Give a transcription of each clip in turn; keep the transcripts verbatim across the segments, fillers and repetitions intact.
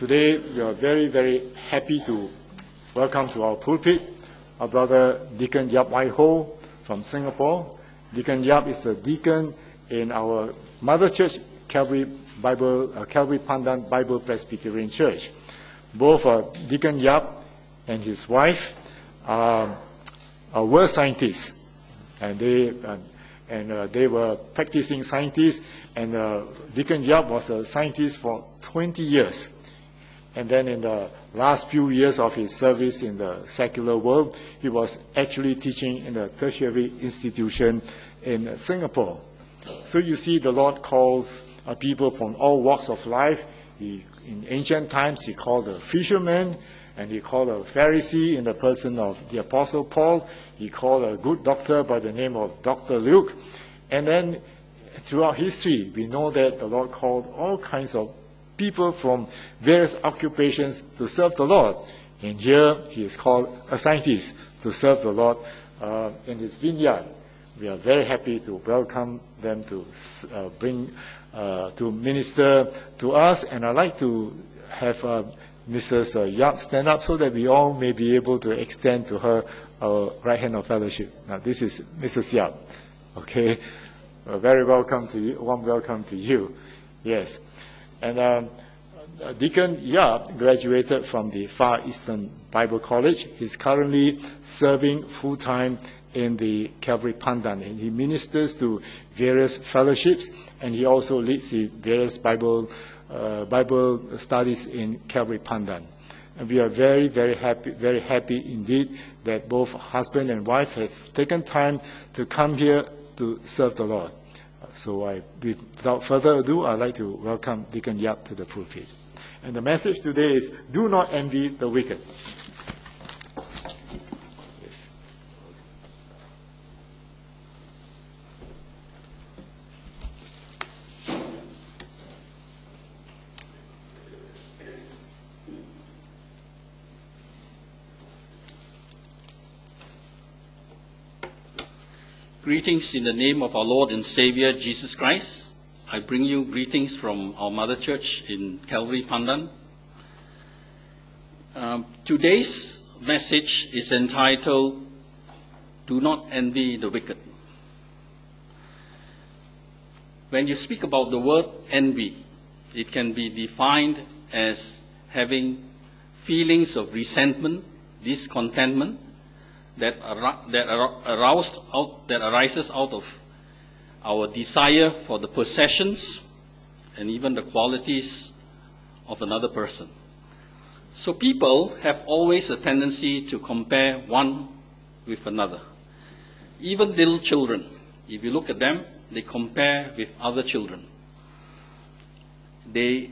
Today, we are very, very happy to welcome to our pulpit our brother Deacon Yap Wai Ho from Singapore. Deacon Yap is a deacon in our mother church, Calvary Bible, uh, Calvary Pandan Bible Presbyterian Church. Both uh, Deacon Yap and his wife are, are were scientists, and they uh, and uh, they were practicing scientists. And uh, Deacon Yap was a scientist for twenty years. And then in the last few years of his service in the secular world, he was actually teaching in a tertiary institution in Singapore. So you see, the Lord calls uh, people from all walks of life. He, in ancient times, he called a fisherman, and he called a Pharisee in the person of the Apostle Paul. He called a good doctor by the name of Doctor Luke. And then throughout history, we know that the Lord called all kinds of people from various occupations to serve the Lord. And here he is called a scientist to serve the Lord uh, in his vineyard. We are very happy to welcome them to uh, bring, uh, to minister to us. And I'd like to have uh, Missus Yap stand up so that we all may be able to extend to her our right hand of fellowship. Now, this is Missus Yap. Okay, uh, very welcome to you. Warm welcome to you. Yes. And um, Deacon Yap graduated from the Far Eastern Bible College. He's currently serving full-time in the Calvary Pandan, and he ministers to various fellowships, and he also leads the various Bible uh, Bible studies in Calvary Pandan. And we are very, very happy, very happy indeed that both husband and wife have taken time to come here to serve the Lord. So I, without further ado, I'd like to welcome Deacon Yap to the pulpit. And the message today is, do not envy the wicked. Yes. Greetings in the name of our Lord and Savior, Jesus Christ. I bring you greetings from our mother church in Calvary Pandan. Um, today's message is entitled, Do Not Envy the Wicked. When you speak about the word envy, it can be defined as having feelings of resentment, discontentment, that that aroused out that arises out of our desire for the possessions and even the qualities of another person. So people have always a tendency to compare one with another. Even little children, if you look at them, they compare with other children. They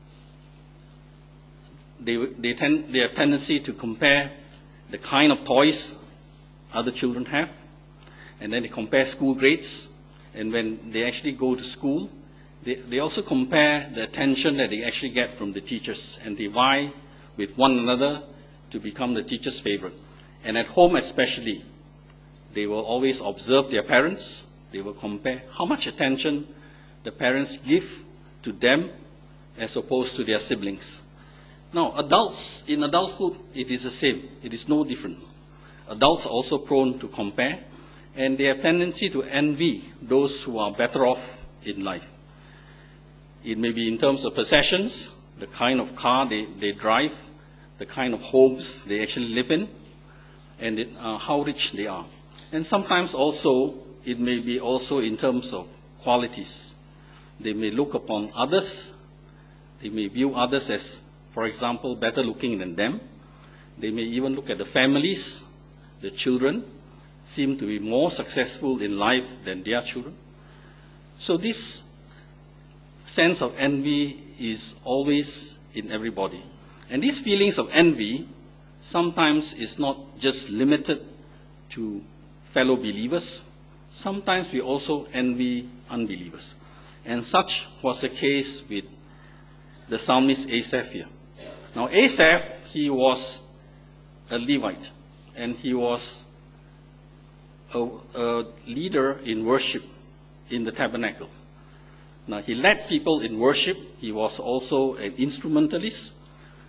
they they tend they have tendency to compare the kind of toys other children have, and then they compare school grades, and when they actually go to school, they, they also compare the attention that they actually get from the teachers, and they vie with one another to become the teacher's favorite. And at home especially, they will always observe their parents. They will compare how much attention the parents give to them as opposed to their siblings. Now, adults, in adulthood, it is the same. It is no different. Adults are also prone to compare, and they have tendency to envy those who are better off in life. It may be in terms of possessions, the kind of car they, they drive, the kind of homes they actually live in, and it, uh, how rich they are. And sometimes also, it may be also in terms of qualities. They may look upon others, they may view others as, for example, better looking than them. They may even look at the families. The children seem to be more successful in life than their children. So this sense of envy is always in everybody. And these feelings of envy sometimes is not just limited to fellow believers. Sometimes we also envy unbelievers. And such was the case with the psalmist Asaph here. Now Asaph, he was a Levite, and he was a, a leader in worship in the tabernacle. Now, he led people in worship. He was also an instrumentalist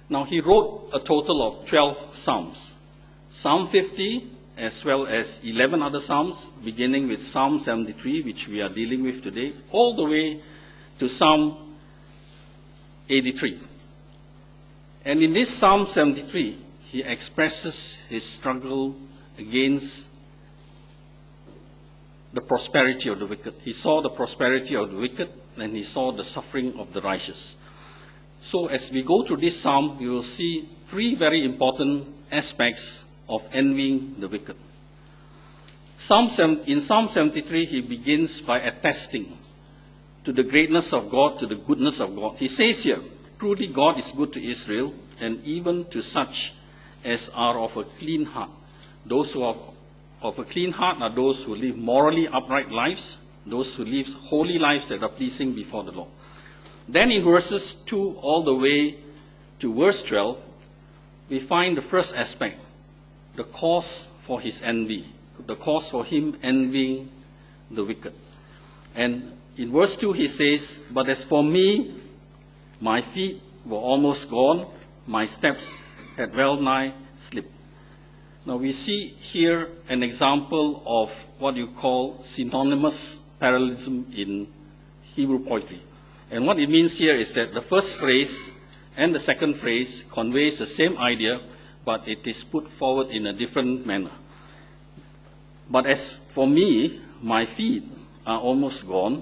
Now, he wrote a total of twelve psalms. Psalm fifty, as well as eleven other psalms, beginning with Psalm seventy-three, which we are dealing with today, all the way to Psalm eighty-three. And in this Psalm seventy-three, he expresses his struggle against the prosperity of the wicked. He saw the prosperity of the wicked, and he saw the suffering of the righteous. So as we go through this psalm, we will see three very important aspects of envying the wicked. Psalm seven, in Psalm seventy-three, he begins by attesting to the greatness of God, to the goodness of God. He says here, truly God is good to Israel, and even to such as are of a clean heart. Those who are of a clean heart are those who live morally upright lives, those who live holy lives that are pleasing before the Lord. Then in verses two all the way to verse twelve, we find the first aspect, the cause for his envy, the cause for him envying the wicked. And in verse two he says, but as for me, my feet were almost gone, my steps had well nigh slipped. Now we see here an example of what you call synonymous parallelism in Hebrew poetry. And what it means here is that the first phrase and the second phrase conveys the same idea, but it is put forward in a different manner. But as for me, my feet are almost gone,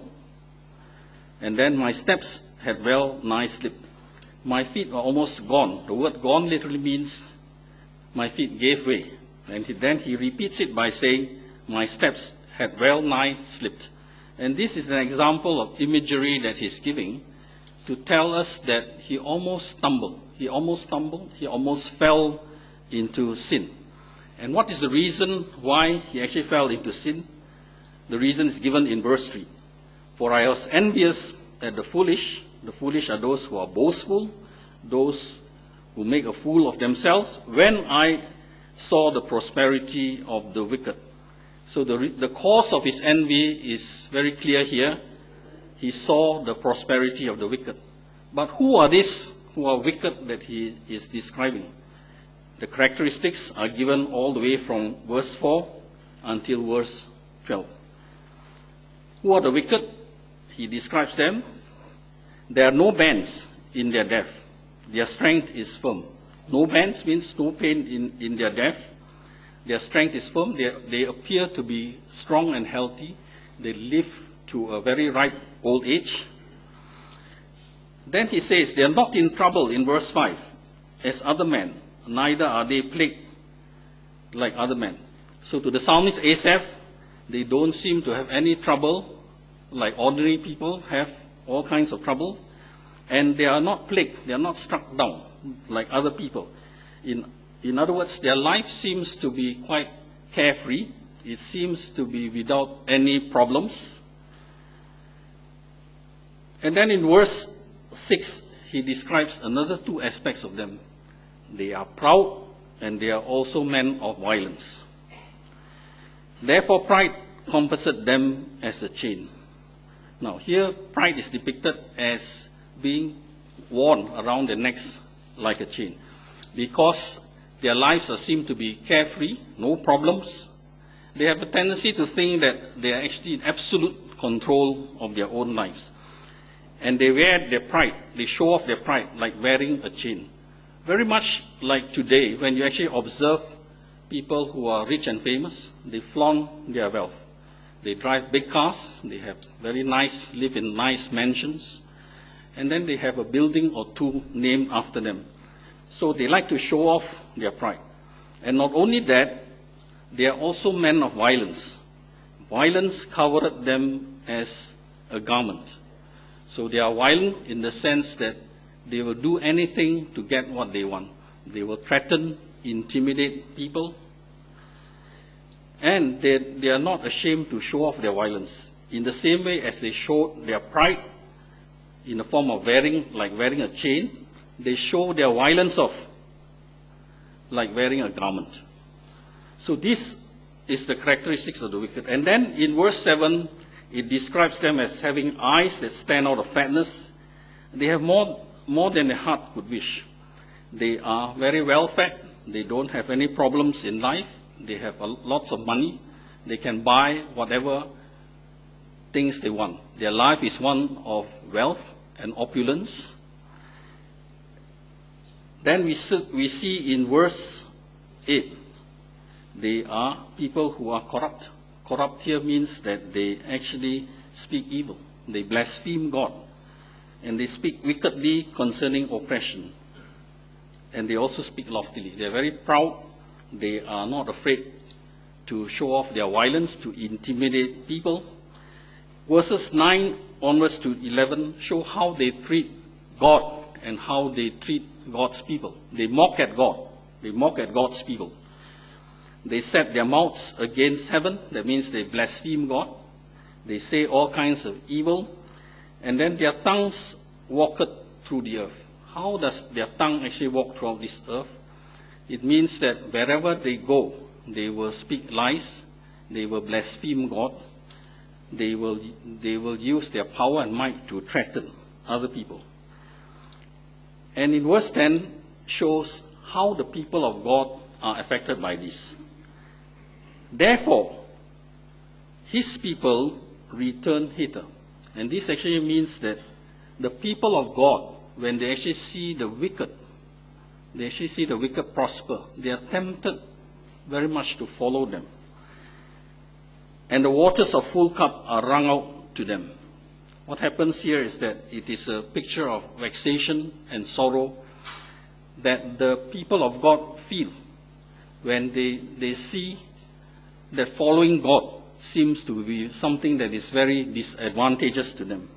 and then my steps had well nigh slipped. My feet are almost gone. The word gone literally means my feet gave way. And he, then he repeats it by saying, my steps had well nigh slipped. And this is an example of imagery that he's giving to tell us that he almost stumbled. He almost stumbled. He almost fell into sin. And what is the reason why he actually fell into sin? The reason is given in verse three. For I was envious at the foolish. The foolish are those who are boastful, those who make a fool of themselves, when I saw the prosperity of the wicked. So the, the cause of his envy is very clear here. He saw the prosperity of the wicked. But who are these who are wicked that he is describing? The characteristics are given all the way from verse four until verse twelve. Who are the wicked? He describes them. There are no bands in their death. Their strength is firm. No bands means no pain in, in their death. Their strength is firm. They, they appear to be strong and healthy. They live to a very ripe old age. Then he says, they are not in trouble in verse five, as other men, neither are they plagued like other men. So to the psalmist Asaph, they don't seem to have any trouble like ordinary people have all kinds of trouble. And they are not plagued, they are not struck down like other people. In, in other words, their life seems to be quite carefree. It seems to be without any problems. And then in verse six, he describes another two aspects of them. They are proud, and they are also men of violence. Therefore, pride compasseth them as a chain. Now, here, pride is depicted as being worn around their necks like a chain, because their lives are seem to be carefree, no problems. They have a tendency to think that they are actually in absolute control of their own lives. And they wear their pride, they show off their pride like wearing a chain. Very much like today, when you actually observe people who are rich and famous, they flaunt their wealth. They drive big cars, they have very nice, live in nice mansions, and then they have a building or two named after them. So they like to show off their pride. And not only that, they are also men of violence. Violence covered them as a garment. So they are violent in the sense that they will do anything to get what they want. They will threaten, intimidate people, and they, they are not ashamed to show off their violence. In the same way as they show their pride in the form of wearing, like wearing a chain, they show their violence off like wearing a garment. So this is the characteristics of the wicked. And then in verse seven, it describes them as having eyes that stand out of fatness. They have more, more than the heart could wish. They are very well fed. They don't have any problems in life. They have a, lots of money. They can buy whatever things they want. Their life is one of wealth and opulence. Then we see, we see in verse eight, they are people who are corrupt. Corrupt here means that they actually speak evil. They blaspheme God. And they speak wickedly concerning oppression. And they also speak loftily. They are very proud. They are not afraid to show off their violence, to intimidate people. Verses nine onwards to eleven show how they treat God and how they treat God's people. They mock at God. They mock at God's people. They set their mouths against heaven. That means they blaspheme God. They say all kinds of evil. And then their tongues walketh through the earth. How does their tongue actually walk throughout this earth? It means that wherever they go, they will speak lies. They will blaspheme God. They will, they will use their power and might to threaten other people. And in verse ten shows how the people of God are affected by this. Therefore, his people return hither. And this actually means that the people of God, when they actually see the wicked, they actually see the wicked prosper, they are tempted very much to follow them. And the waters of full cup are wrung out to them. What happens here is that it is a picture of vexation and sorrow that the people of God feel when they, they see that following God seems to be something that is very disadvantageous to them.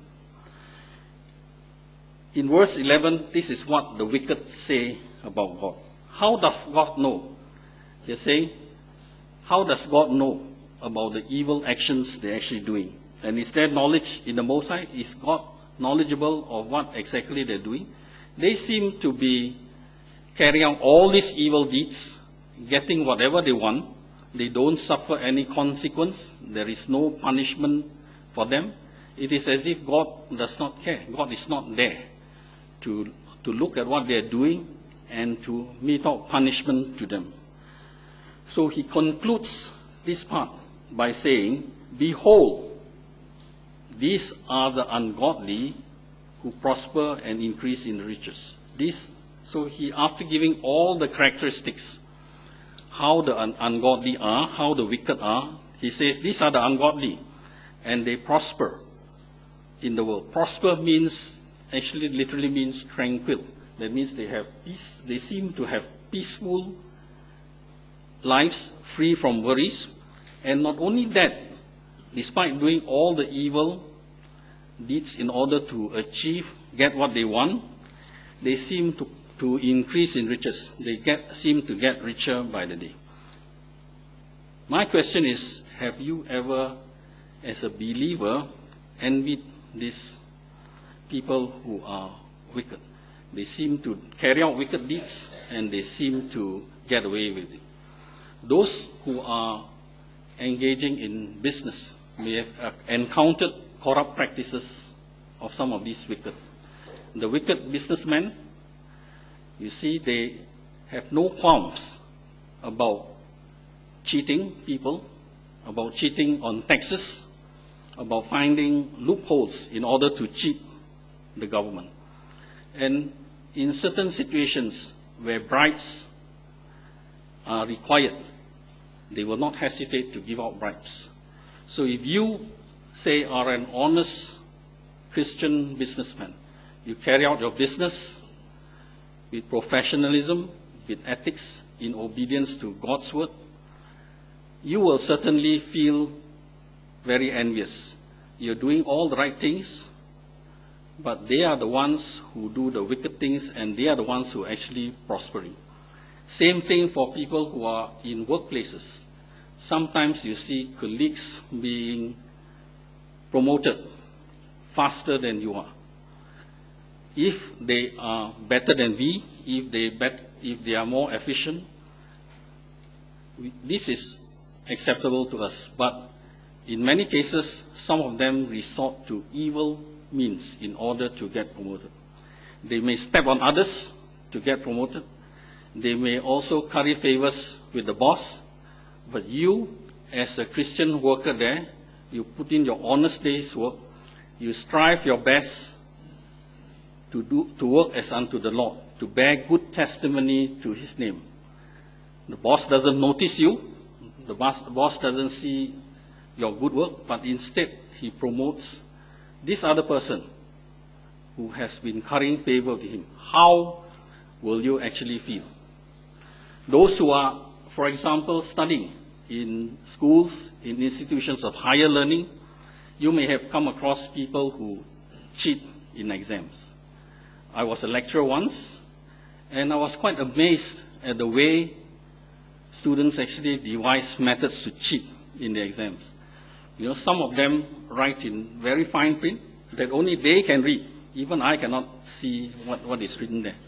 In verse eleven, this is what the wicked say about God. How does God know? They're saying, how does God know about the evil actions they're actually doing? And is there knowledge in the Most High? Is God knowledgeable of what exactly they're doing? They seem to be carrying out all these evil deeds, getting whatever they want. They don't suffer any consequence. There is no punishment for them. It is as if God does not care. God is not there to, to look at what they are doing and to mete out punishment to them. So he concludes this part by saying, behold, these are the ungodly who prosper and increase in riches. This, so he, after giving all the characteristics, how the un ungodly are, how the wicked are, he says, these are the ungodly, and they prosper in the world. Prosper means, actually literally means tranquil. That means they have peace, they seem to have peaceful lives, free from worries. And not only that, despite doing all the evil deeds in order to achieve, get what they want, they seem to, to increase in riches. They get, seem to get richer by the day. My question is, have you ever, as a believer, envied these people who are wicked? They seem to carry out wicked deeds and they seem to get away with it. Those who are engaging in business may have encountered corrupt practices of some of these wicked. The wicked businessmen, you see, they have no qualms about cheating people, about cheating on taxes, about finding loopholes in order to cheat the government. And in certain situations where bribes are required, they will not hesitate to give out bribes. So if you, say, are an honest Christian businessman, you carry out your business with professionalism, with ethics, in obedience to God's word, you will certainly feel very envious. You're doing all the right things, but they are the ones who do the wicked things, and they are the ones who are actually prospering. Same thing for people who are in workplaces. Sometimes you see colleagues being promoted faster than you are. If they are better than we, if they, bet, if they are more efficient, we, this is acceptable to us. But in many cases, some of them resort to evil means in order to get promoted. They may step on others to get promoted. They may also curry favors with the boss, but you, as a Christian worker there, you put in your honest day's work, you strive your best to do to work as unto the Lord, to bear good testimony to His name. The boss doesn't notice you, the boss, the boss doesn't see your good work, but instead he promotes this other person who has been currying favor with him. How will you actually feel? Those who are, for example, studying in schools, in institutions of higher learning, you may have come across people who cheat in exams. I was a lecturer once, and I was quite amazed at the way students actually devise methods to cheat in the exams. You know, some of them write in very fine print that only they can read. Even I cannot see what, what is written there.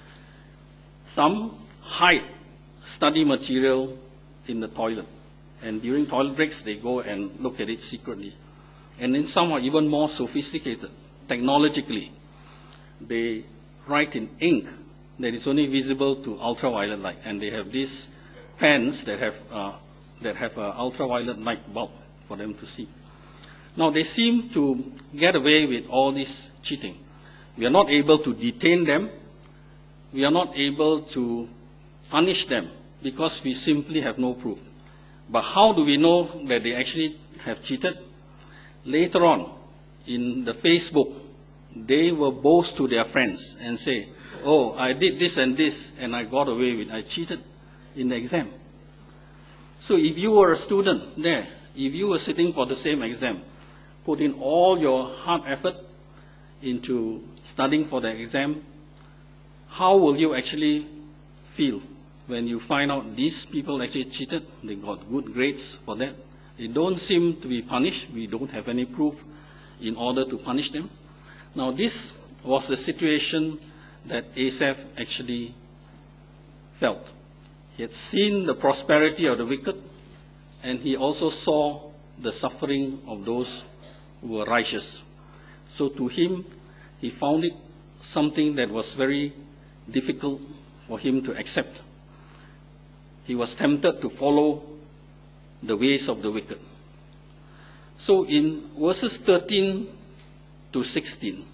Some hide study material in the toilet, and during toilet breaks they go and look at it secretly. And then some are even more sophisticated, technologically. They write in ink that is only visible to ultraviolet light, and they have these pens that have uh, that have an ultraviolet light bulb for them to see. Now they seem to get away with all this cheating. We are not able to detain them. We are not able to punish them because we simply have no proof. But how do we know that they actually have cheated? Later on, in the Facebook, they will boast to their friends and say, oh, I did this and this, and I got away with it. I cheated in the exam. So if you were a student there, if you were sitting for the same exam, put in all your hard effort into studying for the exam, how will you actually feel when you find out these people actually cheated? They got good grades for that. They don't seem to be punished. We don't have any proof in order to punish them. Now this was the situation that Asaph actually felt. He had seen the prosperity of the wicked, and he also saw the suffering of those who were righteous. So to him, he found it something that was very difficult for him to accept. He was tempted to follow the ways of the wicked. So in verses thirteen to sixteen,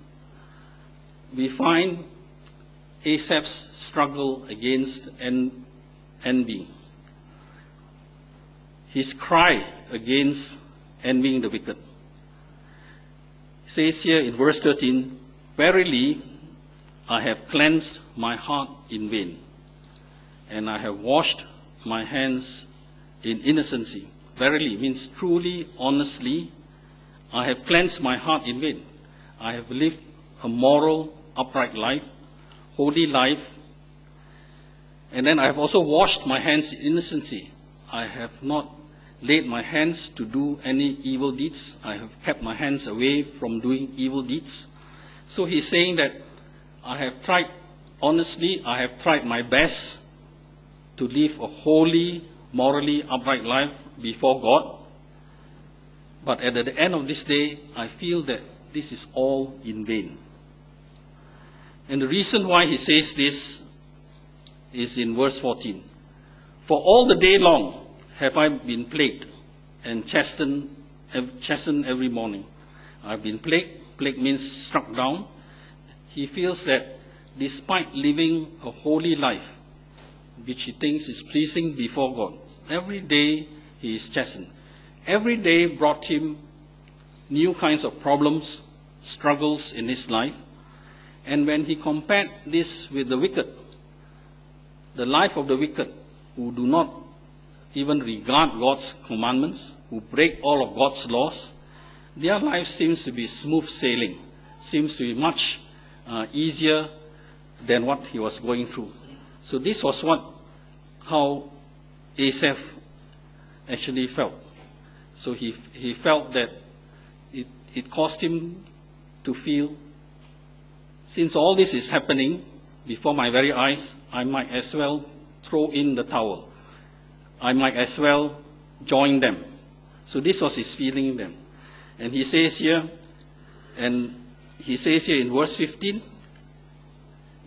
we find Asaph's struggle against en- envy. His cry against envying the wicked. It says here in verse thirteen, verily I have cleansed my heart in vain, and I have washed my hands in innocency. Verily means truly, honestly, I have cleansed my heart in vain. I have lived a moral, upright life, holy life, and then I have also washed my hands in innocency. I have not laid my hands to do any evil deeds. I have kept my hands away from doing evil deeds. So he's saying that I have tried, honestly, I have tried my best to live a holy, morally upright life before God. But at the end of this day, I feel that this is all in vain. And the reason why he says this is in verse fourteen. For all the day long have I been plagued and chastened, chastened every morning. I've been plagued. Plague means struck down. He feels that despite living a holy life, which he thinks is pleasing before God, every day he is chastened. Every day brought him new kinds of problems, struggles in his life. And when he compared this with the wicked, the life of the wicked, who do not even regard God's commandments, who break all of God's laws, their life seems to be smooth sailing, seems to be much uh, easier than what he was going through. So this was what, how Asaph actually felt. So he, he felt that it, it caused him to feel, since all this is happening before my very eyes, I might as well throw in the towel. I might as well join them. So this was his feeling then. And he says here, and he says here in verse fifteen,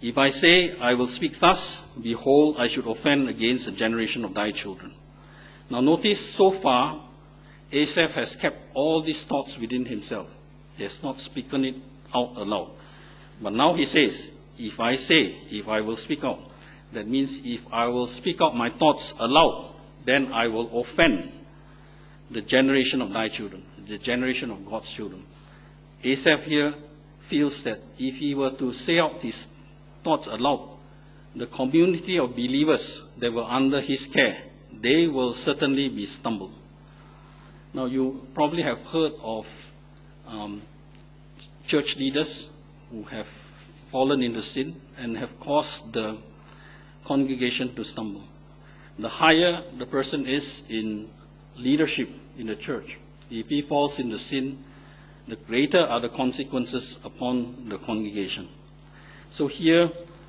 If I say, I will speak thus, behold, I should offend against the generation of thy children. Now notice, so far, Asaph has kept all these thoughts within himself. He has not spoken it out aloud. But now he says, if I say, if I will speak out, that means if I will speak out my thoughts aloud, then I will offend the generation of thy children, the generation of God's children. Asaph here feels that if he were to say out his thoughts aloud, the community of believers that were under his care, they will certainly be stumbled. Now you probably have heard of um, church leaders who have fallen into sin and have caused the congregation to stumble. The higher the person is in leadership in the church, if he falls into sin, the greater are the consequences upon the congregation. So here,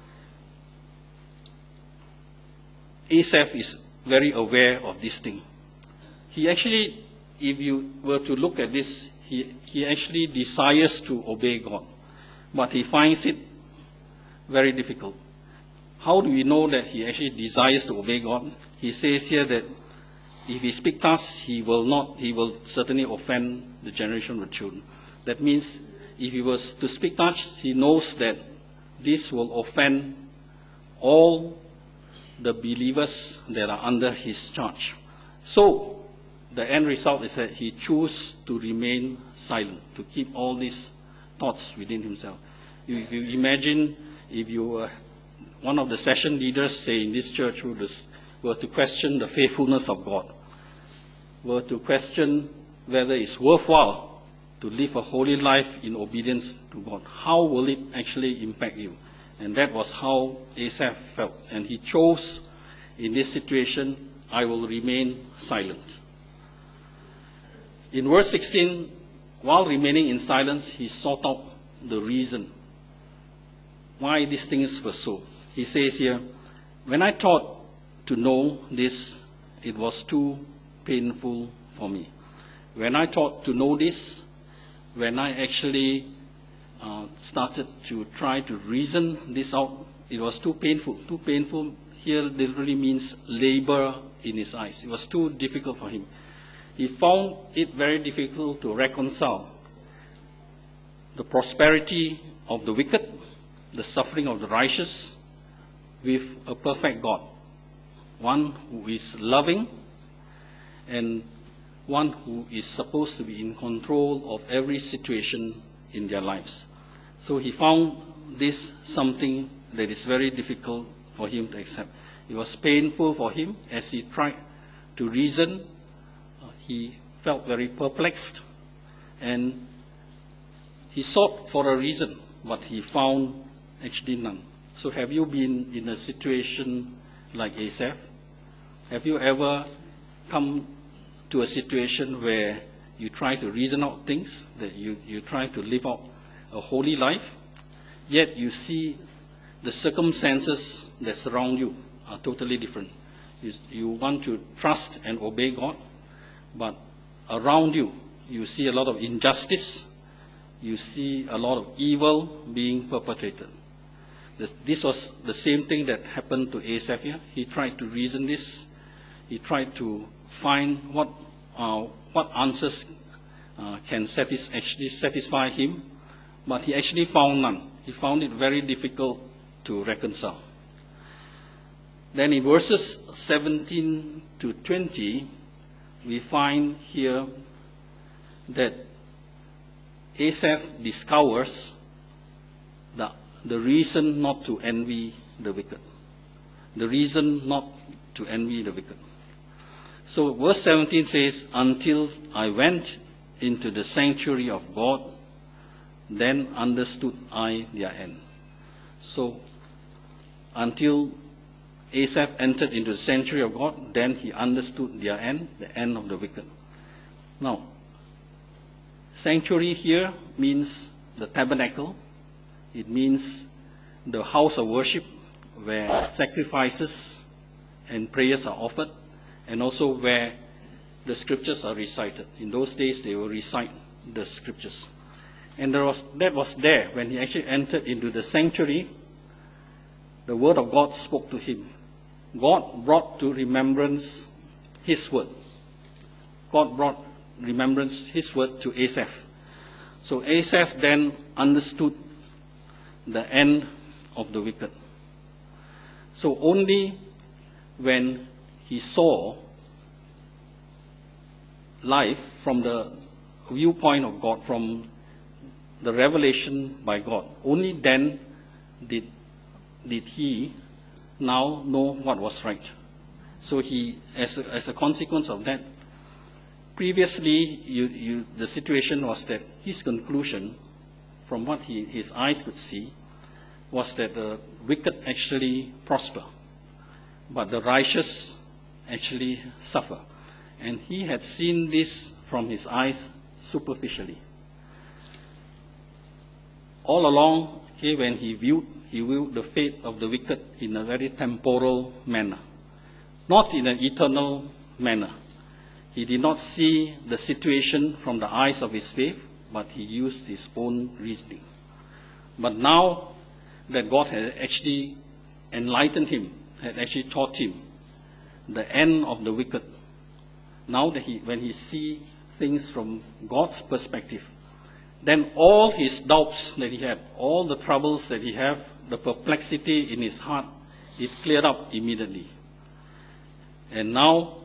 Asaph is very aware of this thing. He actually, if you were to look at this, he, he actually desires to obey God, but he finds it very difficult. How do we know that he actually desires to obey God? He says here that if he speaks thus, he will not, he will certainly offend the generation of children. That means if he was to speak thus, he knows that this will offend all the believers that are under his charge. So the end result is that he chooses to remain silent, to keep all these thoughts within himself. If you imagine if you were one of the session leaders, say in this church, who were to question the faithfulness of God, were to question whether it's worthwhile to live a holy life in obedience to God, how will it actually impact you? And that was how Asaph felt. And he chose, in this situation, I will remain silent. In verse sixteen, while remaining in silence, he sought out the reason why these things were so. He says here, when I thought to know this, it was too painful for me. When I thought to know this, when I actually uh, started to try to reason this out, it was too painful. Too painful here literally means labor in his eyes. It was too difficult for him. He found it very difficult to reconcile the prosperity of the wicked, the suffering of the righteous, with a perfect God, one who is loving and one who is supposed to be in control of every situation in their lives. So he found this something that is very difficult for him to accept. It was painful for him as he tried to reason. Uh, he felt very perplexed, and he sought for a reason, but he found actually none. So have you been in a situation like Asaph? Have you ever come to a situation where you try to reason out things, that you, you try to live out a holy life, yet you see the circumstances that surround you are totally different? You, you want to trust and obey God, but around you, you see a lot of injustice, you see a lot of evil being perpetrated. This was the same thing that happened to Asaph here. He tried to reason this. He tried to find what uh, what answers uh, can satis actually satisfy him, but he actually found none. He found it very difficult to reconcile. Then in verses seventeen to twenty, we find here that Asaph discovers the The reason not to envy the wicked. The reason not to envy the wicked. So verse seventeen says, until I went into the sanctuary of God, then understood I their end. So until Asaph entered into the sanctuary of God, then he understood their end, the end of the wicked. Now, sanctuary here means the tabernacle. It means the house of worship where sacrifices and prayers are offered, and also where the scriptures are recited. In those days, they will recite the scriptures. And there was, that was there when he actually entered into the sanctuary. the word of God spoke to him. God brought to remembrance his word. God brought remembrance his word to Asaph. So Asaph then understood the end of the wicked. So only when he saw life from the viewpoint of God, from the revelation by God, only then did, did he now know what was right. So he, as a, as a consequence of that, previously you, you, the situation was that his conclusion, from what he, his eyes could see, was that the wicked actually prosper, but the righteous actually suffer. And he had seen this from his eyes superficially. All along, okay, when he viewed, he viewed the fate of the wicked in a very temporal manner, not in an eternal manner. He did not see the situation from the eyes of his faith, but he used his own reasoning. But now that God had actually enlightened him, had actually taught him the end of the wicked, now that he, when he sees things from God's perspective, then all his doubts that he had, all the troubles that he had, the perplexity in his heart, it cleared up immediately. And now,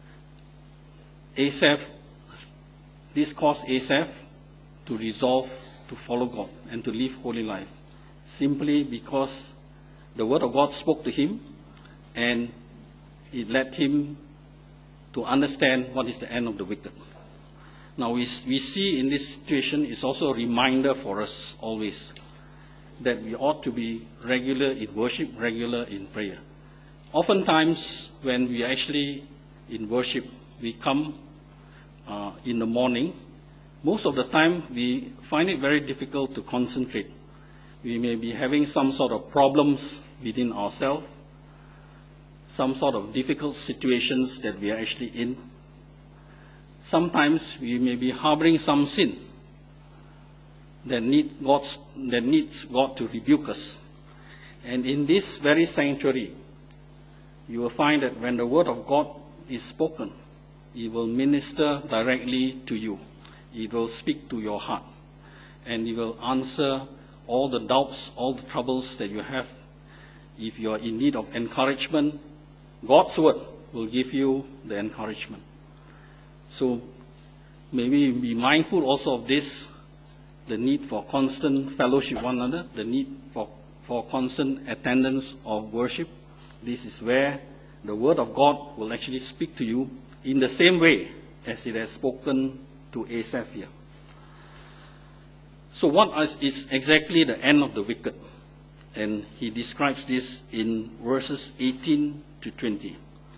Asaph, this caused Asaph to resolve to follow God and to live holy life, simply because the word of God spoke to him, and it led him to understand what is the end of the wicked. Now we, we see in this situation, it's also a reminder for us always that we ought to be regular in worship, regular in prayer. Oftentimes when we are actually in worship, we come uh, in the morning. Most of the time we find it very difficult to concentrate. We may be having some sort of problems within ourselves, some sort of difficult situations that we are actually in. Sometimes we may be harboring some sin that, need God's, that needs God to rebuke us. And in this very sanctuary, you will find that when the word of God is spoken, it will minister directly to you. It will speak to your heart. And it will answer all the doubts, all the troubles that you have. If you are in need of encouragement, God's word will give you the encouragement. So may we be mindful also of this, the need for constant fellowship with one another, the need for, for constant attendance of worship. This is where the word of God will actually speak to you in the same way as it has spoken to Asaph here. So what is exactly the end of the wicked? And he describes this in verses eighteen to twenty.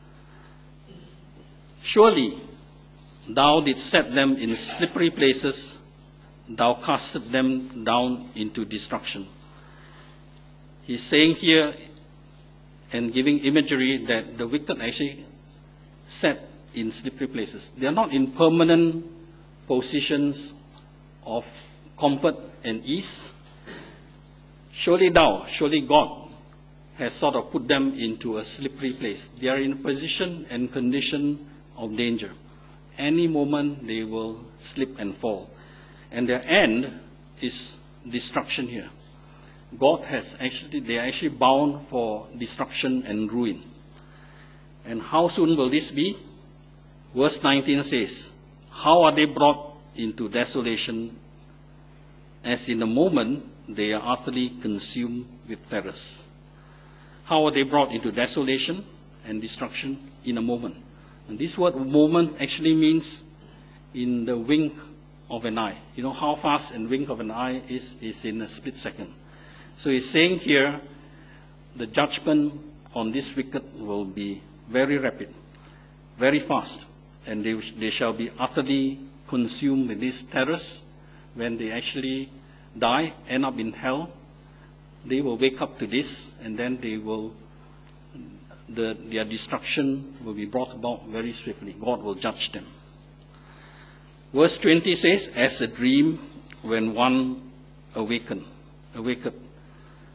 Surely thou didst set them in slippery places, thou castest them down into destruction. He's saying here and giving imagery that the wicked actually set in slippery places. They are not in permanent positions of comfort and ease. Surely thou, surely God has sort of put them into a slippery place. They are in a position and condition of danger. Any moment they will slip and fall. And their end is destruction here. God has actually, they are actually bound for destruction and ruin. And how soon will this be? Verse nineteen says, how are they brought into desolation, as in a moment they are utterly consumed with terrors. How are they brought into desolation and destruction? In a moment. And this word moment actually means in the wink of an eye. You know how fast a wink of an eye is, is in a split second. So he's saying here, the judgment on this wicked will be very rapid, very fast, and they, they shall be utterly consumed with these terrors. When they actually die, end up in hell, they will wake up to this, and then they will, the, their destruction will be brought about very swiftly. God will judge them. Verse twenty says, as a dream when one awaken, awaketh,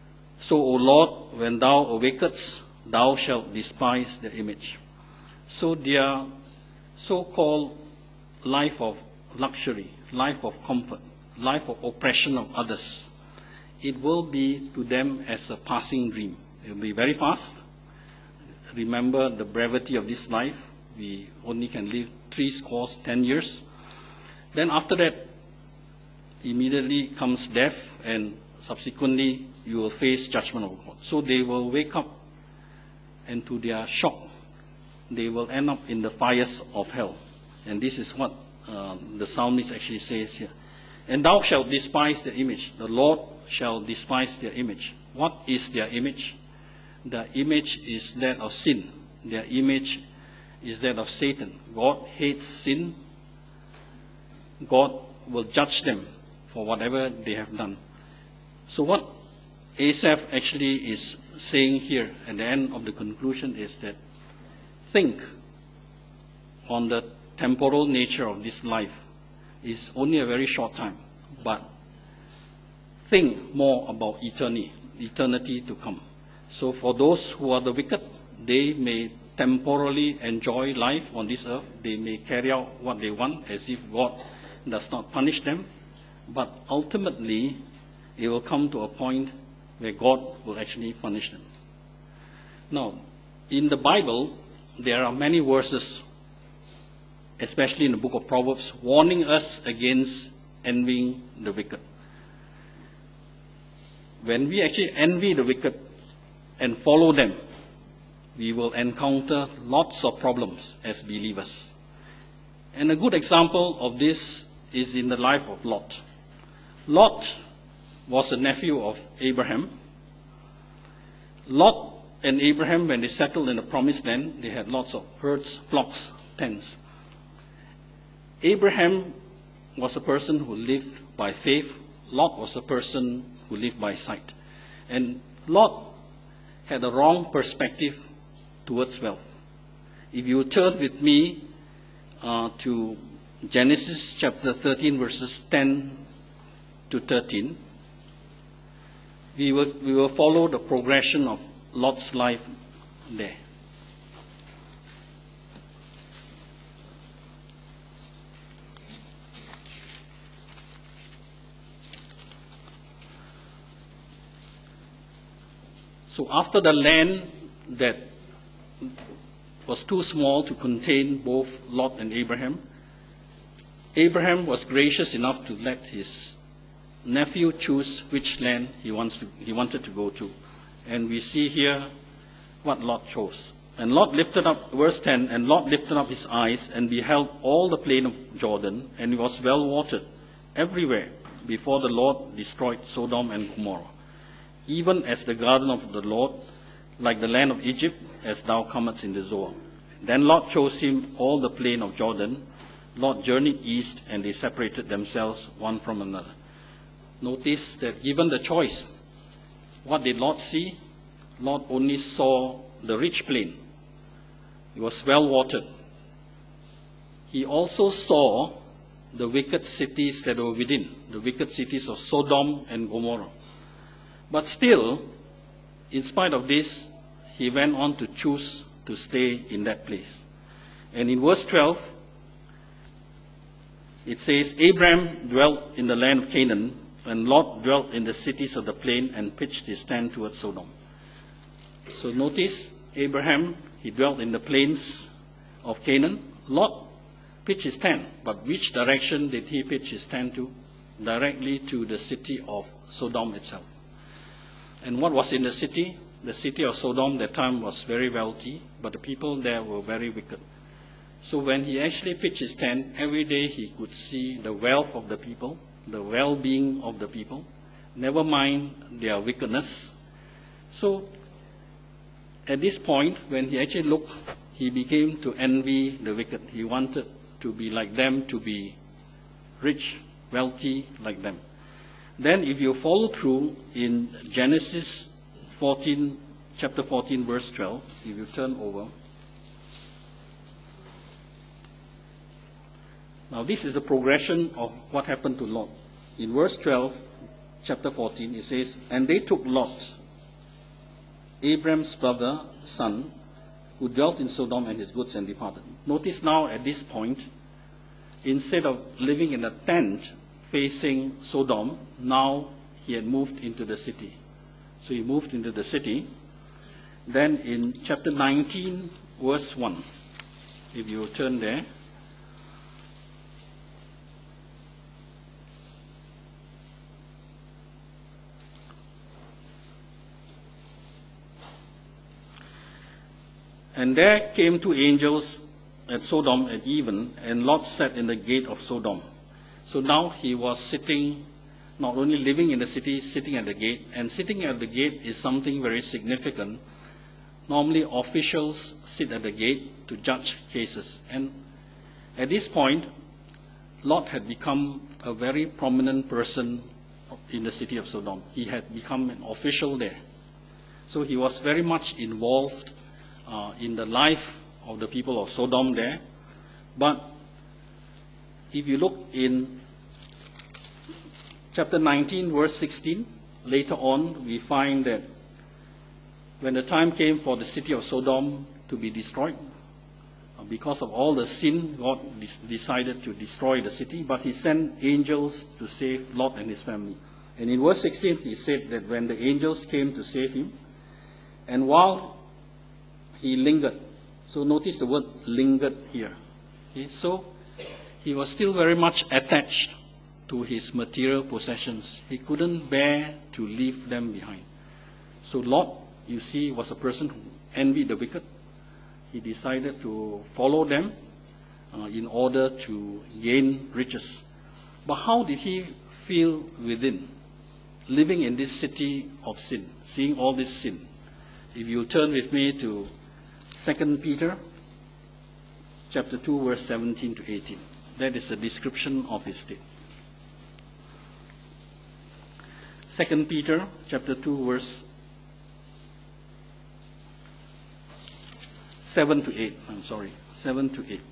So, O Lord, when thou awakest, thou shalt despise the image. So their so-called life of luxury, life of comfort, life of oppression of others, it will be to them as a passing dream. It will be very fast. Remember the brevity of this life. We only can live three scores, ten years. Then after that, immediately comes death, and subsequently you will face judgment of God. So they will wake up, and to their shock, they will end up in the fires of hell. And this is what uh, the psalmist actually says here. And thou shalt despise the image. The Lord shall despise their image. What is their image? The image is that of sin. Their image is that of Satan. God hates sin. God will judge them for whatever they have done. So what Asaph actually is saying here at the end of the conclusion is that think on the temporal nature of this life. Is only a very short time, but think more about eternity, eternity to come. So for those who are the wicked, they may temporarily enjoy life on this earth. They may carry out what they want as if God does not punish them. But ultimately, it will come to a point where God will actually punish them. Now, in the Bible, there are many verses, especially in the book of Proverbs, warning us against envying the wicked. When we actually envy the wicked and follow them, we will encounter lots of problems as believers. And a good example of this is in the life of Lot. Lot was a nephew of Abraham. Lot and Abraham, when they settled in the promised land, they had lots of herds, flocks, tents. Abraham was a person who lived by faith. Lot was a person who lived by sight. And Lot had a wrong perspective towards wealth. If you turn with me uh, to Genesis chapter thirteen, verses ten to thirteen, we will, we will follow the progression of Lot's life there. So after the land that was too small to contain both Lot and Abraham, Abraham was gracious enough to let his nephew choose which land he wants to, he wanted to go to. And we see here what Lot chose. And Lot lifted up, verse ten, and Lot lifted up his eyes and beheld all the plain of Jordan, and it was well watered everywhere before the Lord destroyed Sodom and Gomorrah. Even as the garden of the Lord, like the land of Egypt, as thou comest in the Zoar. Then Lot chose him all the plain of Jordan. Lot journeyed east, and they separated themselves one from another. Notice that given the choice, what did Lot see? Lot only saw the rich plain. It was well watered. He also saw the wicked cities that were within, the wicked cities of Sodom and Gomorrah. But still, in spite of this, he went on to choose to stay in that place. And in verse twelve, it says, Abraham dwelt in the land of Canaan, and Lot dwelt in the cities of the plain and pitched his tent towards Sodom. So notice, Abraham, he dwelt in the plains of Canaan. Lot pitched his tent, but which direction did he pitch his tent to? Directly to the city of Sodom itself. And what was in the city? The city of Sodom that time was very wealthy, but the people there were very wicked. So when he actually pitched his tent, every day he could see the wealth of the people, the well-being of the people, never mind their wickedness. So at this point, when he actually looked, he began to envy the wicked. He wanted to be like them, to be rich, wealthy like them. Then if you follow through in Genesis fourteen, chapter fourteen, verse twelve, if you turn over. Now this is the progression of what happened to Lot. In verse twelve, chapter fourteen, it says, and they took Lot, Abraham's brother, son, who dwelt in Sodom and his goods and departed. Notice now at this point, instead of living in a tent facing Sodom, now he had moved into the city. So he moved into the city. Then in chapter nineteen, verse one, if you turn there, and there came two angels at Sodom at even, and Lot sat in the gate of Sodom. So now he was sitting, not only living in the city, sitting at the gate. And sitting at the gate is something very significant. Normally officials sit at the gate to judge cases. And at this point, Lot had become a very prominent person in the city of Sodom. He had become an official there. So he was very much involved uh, in the life of the people of Sodom there. But if you look in chapter nineteen, verse sixteen, later on we find that when the time came for the city of Sodom to be destroyed, uh, because of all the sin, God decided to destroy the city, but he sent angels to save Lot and his family. And in verse sixteen, he said that when the angels came to save him, and while he lingered, so notice the word lingered here. Okay, so he was still very much attached to his material possessions. He couldn't bear to leave them behind. So Lot, you see, was a person who envied the wicked. He decided to follow them uh, in order to gain riches. But how did he feel within, living in this city of sin, seeing all this sin? If you turn with me to Second Peter chapter two, verse seventeen to eighteen. That is a description of his state. Second Peter chapter two, verse seven to eight. I'm sorry, seven to eight.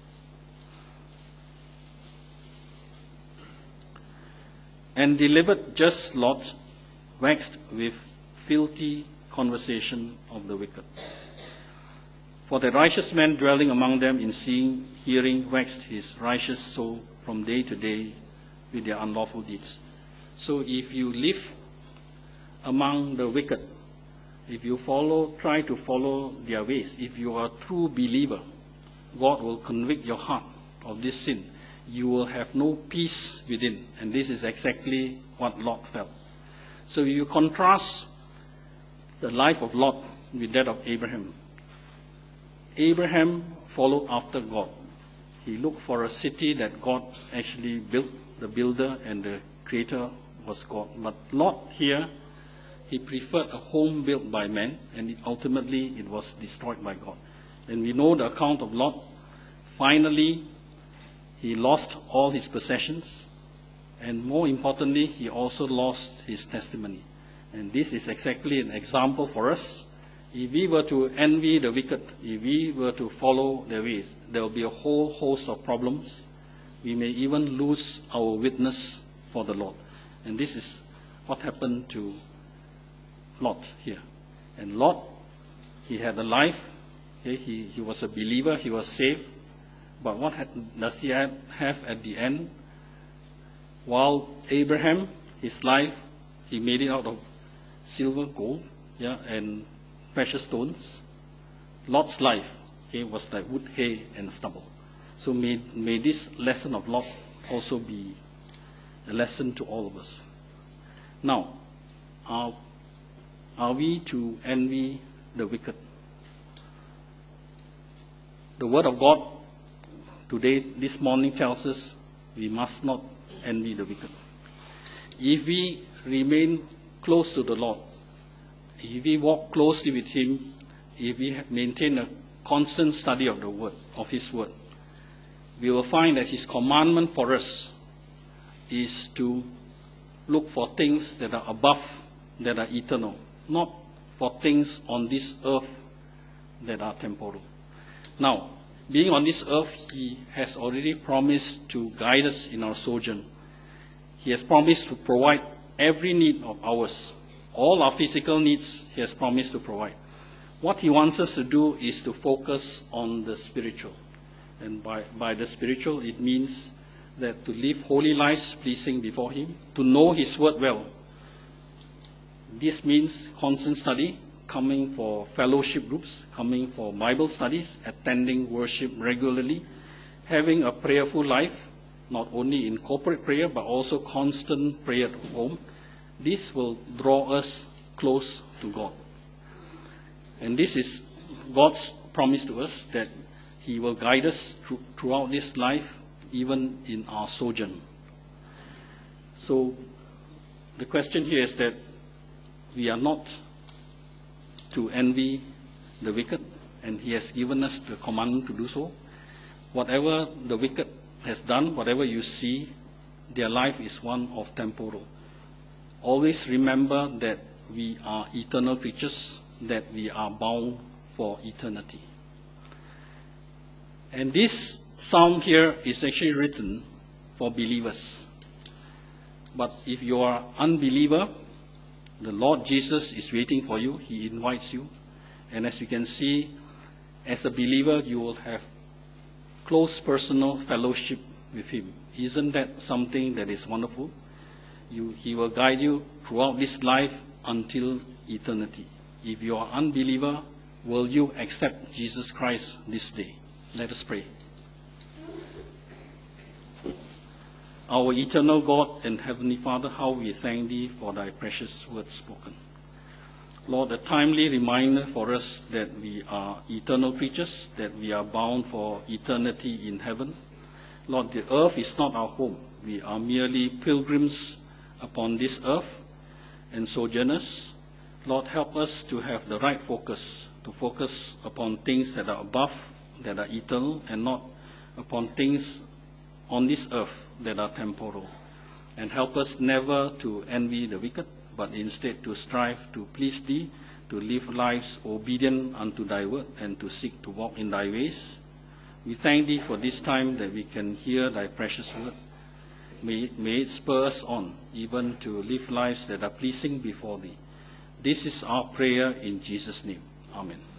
And delivered just Lot, waxed with filthy conversation of the wicked. For the righteous man dwelling among them in seeing, hearing, waxed his righteous soul from day to day with their unlawful deeds. So if you live among the wicked, if you follow, try to follow their ways, if you are a true believer, God will convict your heart of this sin. You will have no peace within. And this is exactly what Lot felt. So you contrast the life of Lot with that of Abraham. Abraham followed after God. He looked for a city that God actually built. The builder and the creator was God. But Lot here, he preferred a home built by man, and it, ultimately it was destroyed by God. And we know the account of Lot. Finally, he lost all his possessions, and more importantly, he also lost his testimony. And this is exactly an example for us. If we were to envy the wicked, if we were to follow their ways, there will be a whole host of problems. We may even lose our witness for the Lord. And this is what happened to Lot here. And Lot, he had a life. Okay, he, he was a believer. He was saved. But what had, does he have, have at the end? While Abraham, his life, he made it out of silver, gold, yeah, and precious stones. Lot's life, okay, was like wood, hay, and stubble. So may, may this lesson of Lot also be a lesson to all of us. Now, are, are we to envy the wicked? The Word of God today, this morning, tells us we must not envy the wicked. If we remain close to the Lord, if we walk closely with Him, if we maintain a constant study of the Word, of His Word, we will find that His commandment for us is to look for things that are above, that are eternal, not for things on this earth that are temporal. Now, being on this earth, He has already promised to guide us in our sojourn. He has promised to provide every need of ours, All our physical needs he has promised to provide. What he wants us to do is to focus on the spiritual. And by, by the spiritual, it means that to live holy lives pleasing before him, to know his word well. This means constant study, coming for fellowship groups, coming for Bible studies, attending worship regularly, having a prayerful life, not only in corporate prayer, but also constant prayer at home. This will draw us close to God. And this is God's promise to us, that he will guide us through, throughout this life, even in our sojourn. So the question here is that we are not to envy the wicked, and he has given us the commandment to do so. Whatever the wicked has done, whatever you see, their life is one of temporal. Always remember that we are eternal creatures, that we are bound for eternity. And this psalm here is actually written for believers. But if you are unbeliever, the Lord Jesus is waiting for you. He invites you. And as you can see, as a believer, you will have close personal fellowship with him. Isn't that something that is wonderful? You, he will guide you throughout this life until eternity. If you are unbeliever, will you accept Jesus Christ this day? Let us pray. Our eternal God and Heavenly Father, how we thank Thee for Thy precious words spoken. Lord, a timely reminder for us that we are eternal creatures, that we are bound for eternity in heaven. Lord, the earth is not our home. We are merely pilgrims upon this earth and sojourners. Lord, help us to have the right focus, to focus upon things that are above, that are eternal, and not upon things on this earth that are temporal. And help us never to envy the wicked, but instead to strive to please Thee, to live lives obedient unto Thy word, and to seek to walk in Thy ways. We thank Thee for this time that we can hear Thy precious word. May, may it spur us on, even to live lives that are pleasing before Thee. This is our prayer in Jesus' name. Amen.